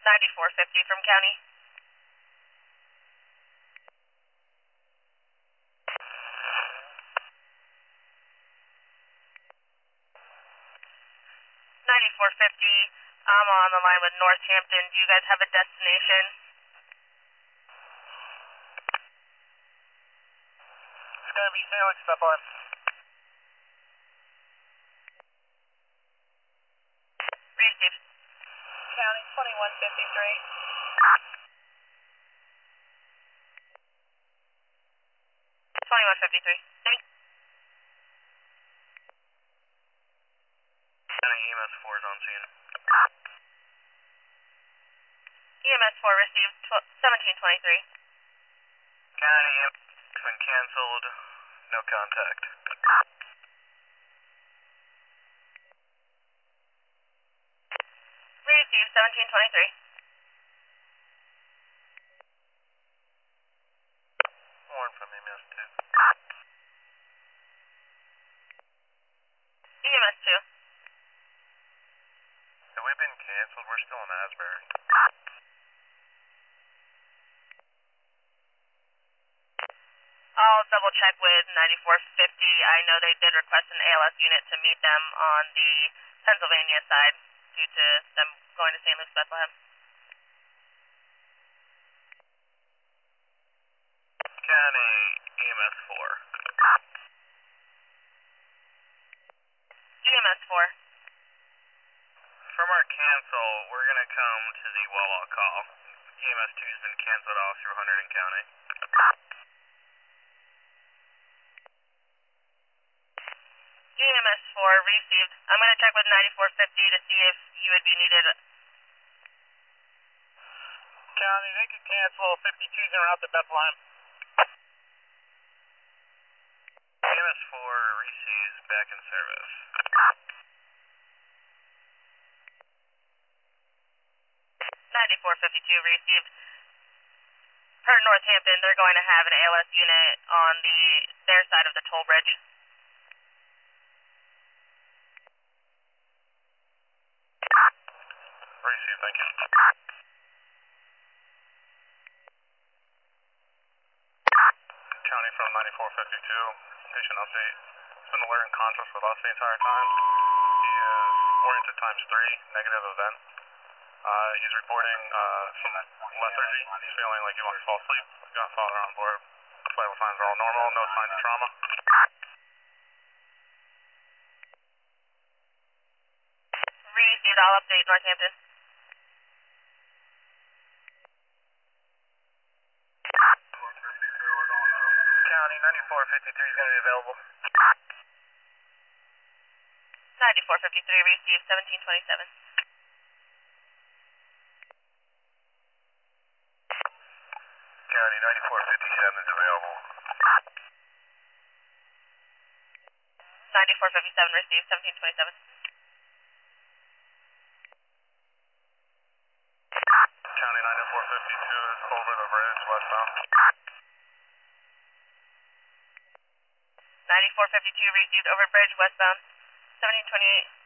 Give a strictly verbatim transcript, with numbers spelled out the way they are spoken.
ninety-four fifty from county. ninety-four fifty, I'm on the line with Northampton. Do you guys have a destination? It's going to be Felix, step on. Receive. County twenty-one fifty-three. twenty-one fifty-three. County E M S four is on scene. E M S four received seventeen twenty-three. County E M S has been canceled. No contact. Received seventeen twenty-three. Warren from E M S two. E M S two. Have we been canceled? We're still in Asbury. I'll double check with ninety-four fifty. I know they did request an A L S unit to meet them on the Pennsylvania side due to them going to Saint Luke's Bethlehem. County E M S four. E M S four. From our cancel, we're going to come to the Wawa call. E M S two has been canceled off through Hunterdon County. E M S four received. I'm going to check with ninety-four fifty to see if you would be needed. County, they could cancel fifty-twos en route to Bethlehem. E M S four receives back in service. ninety-four fifty-two received. Per Northampton, they're going to have an A L S unit on the their side of the toll bridge. Receive, thank you. County from ninety-four fifty-two, patient update. It's been alert and conscious with us the entire time. He is oriented times three, negative event. Uh, he's reporting uh, some lethargy. He's feeling like he wants to fall asleep. We got father on board. Vital signs are all normal, no signs of trauma. Received, I'll update Northampton. County ninety-four fifty-three is going to be available. ninety-four fifty-three received, seventeen twenty-seven. County ninety-four fifty-seven is available. ninety-four fifty-seven received, seventeen twenty-seven. County ninety-four fifty-two is over the bridge westbound. ninety-four fifty-two received, over bridge westbound, seventeen twenty-eight.